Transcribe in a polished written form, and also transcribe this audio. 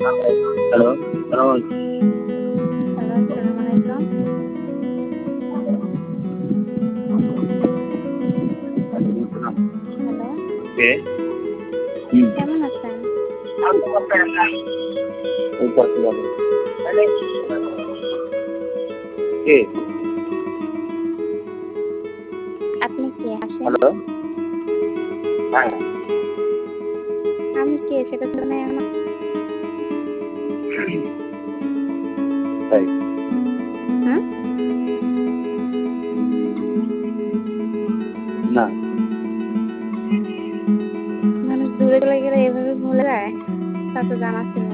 Hello, সালাম আলাইকুম। Hello, আসসালামু আলাইকুম। ওয়ালাইকুম আসসালাম। হ্যালো, কে? হুম। কেমন আছেন? এই তো আছি ভালো। কে? আপনি কে? আসেন। হ্যালো? হ্যাঁ, আমি কে সেটা তো নাই আমার। তাই। হ্যাঁ? না, মানুষ দূরে চলে গেলে এভাবে ভুলে যায়? তা তো জানা ছিল